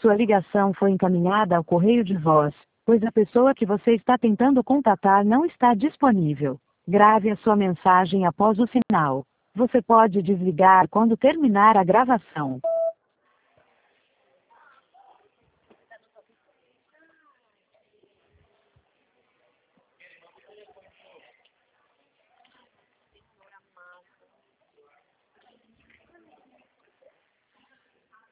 Sua ligação foi encaminhada ao correio de voz, pois a pessoa que você está tentando contatar não está disponível. Grave a sua mensagem após o sinal. Você pode desligar quando terminar a gravação.